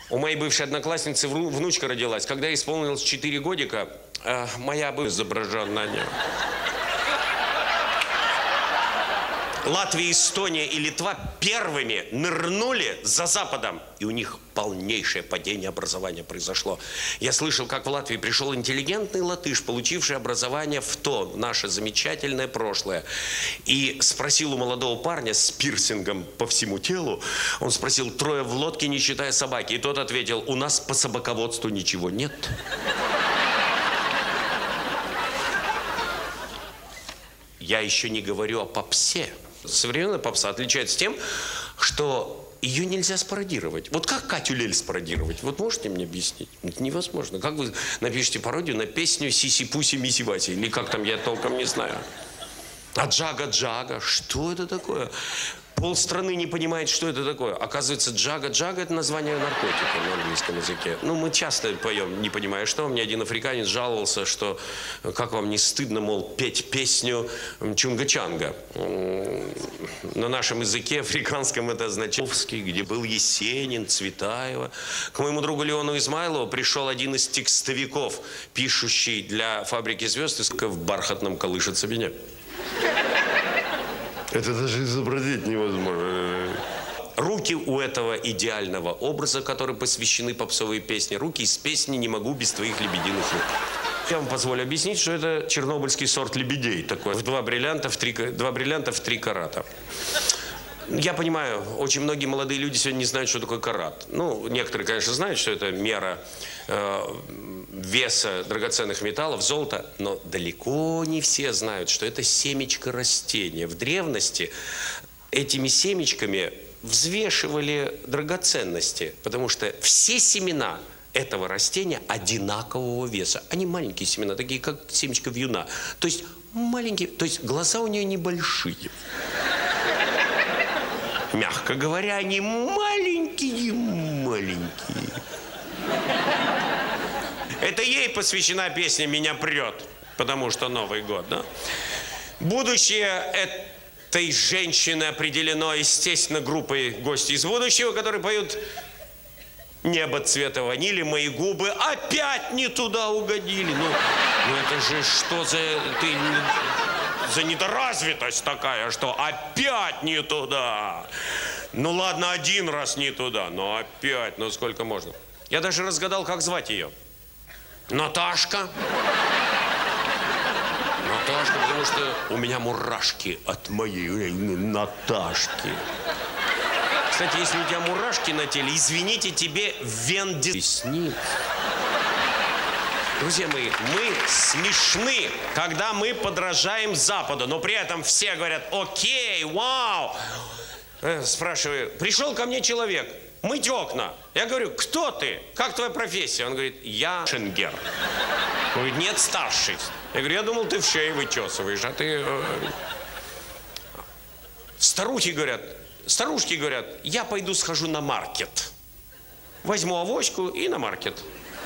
У моей бывшей одноклассницы внучка родилась. Когда ей исполнилось 4 годика, моя бывшая изображена на нем. Латвия, Эстония и Литва первыми нырнули за Западом. И у них полнейшее падение образования произошло. Я слышал, как в Латвии пришел интеллигентный латыш, получивший образование в то наше замечательное прошлое. И спросил у молодого парня с пирсингом по всему телу, он спросил: 3 в лодке, не считая собаки. И тот ответил: у нас по собаководству ничего нет. Я еще не говорю о попсе. Современная попса отличается тем, что ее нельзя спародировать. Вот как Катю Лель спародировать? Вот можете мне объяснить? Это невозможно. Как вы напишите пародию на песню «Сиси-пуси-миси-васи»? Или как там, я толком не знаю. А Джага-Джага? Что это такое? Полстраны не понимает, что это такое. Оказывается, Джага-Джага – это название наркотика на английском языке. Ну, мы часто поем, не понимая, что. Мне один африканец жаловался, что как вам не стыдно, мол, петь песню Чунга-Чанга. На нашем языке африканском это означает, где был Есенин, Цветаева. К моему другу Леону Измайлову пришел один из текстовиков, пишущий для «Фабрики звезд», и в бархатном колышется меня. Это даже изобразить невозможно. Руки у этого идеального образа, который посвящены попсовые песни. Руки из песни «Не могу без твоих лебединых рук». Я вам позволю объяснить, что это чернобыльский сорт лебедей. Такой в 2 бриллианта в 3 карата. Я понимаю, очень многие молодые люди сегодня не знают, что такое карат. Ну, некоторые, конечно, знают, что это мера веса драгоценных металлов, золота, но далеко не все знают, что это семечко растения. В древности этими семечками взвешивали драгоценности, потому что все семена этого растения одинакового веса. Они маленькие семена, такие как семечко вьюна. То есть маленькие, то есть глаза у нее небольшие. Мягко говоря, они маленькие. Это ей посвящена песня «Меня прет», потому что Новый год, да? Будущее этой женщины определено, естественно, группой «Гости из будущего», которые поют «Небо цвета ванили», «Мои губы опять не туда угодили». Ну это же что за недоразвитость такая, что опять не туда. Ну ладно, 1 раз не туда, но опять, ну сколько можно? Я даже разгадал, как звать ее. Наташка. Наташка, потому что у меня мурашки от моей Наташки. Кстати, если у тебя мурашки на теле, извините, тебе вендисниц. Друзья мои, мы смешны, когда мы подражаем Западу, но при этом все говорят: окей, вау. Спрашиваю: пришел ко мне человек мыть окна. Я говорю: кто ты? Как твоя профессия? Он говорит: я шенгер. Он говорит: нет, старший. Я говорю: я думал, ты в шее вычесываешь, а ты... Старушки говорят: я пойду схожу на маркет. Возьму авоську и на маркет.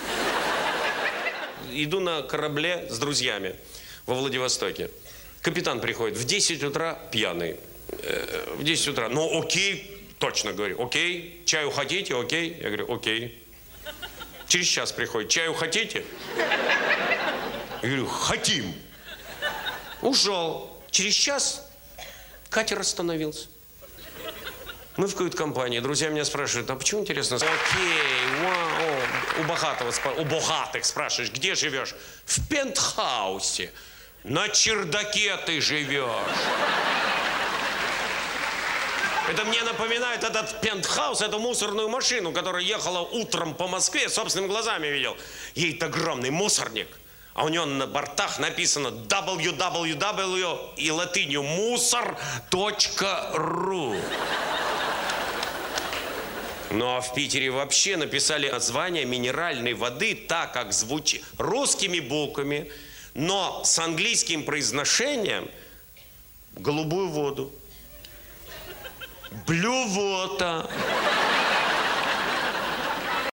Иду на корабле с друзьями во Владивостоке. Капитан приходит в 10 утра пьяный. В 10 утра. Ну, окей, точно говорю. Окей. Чаю хотите? Окей. Я говорю: окей. Через час приходит: чаю хотите? Я говорю: хотим. Ушел. Через час катер остановился. Мы в кают-компании. Друзья меня спрашивают: а почему, интересно? Окей, вау. У богатых спрашиваешь: где живешь? В пентхаусе. На чердаке ты живешь. Это мне напоминает этот пентхаус, эту мусорную машину, которая ехала утром по Москве, собственными глазами видел. Едет огромный мусорник, а у него на бортах написано www и латынью мусор.ру. Ну а в Питере вообще написали название минеральной воды так, как звучит, русскими буквами, но с английским произношением голубую воду. Blue water.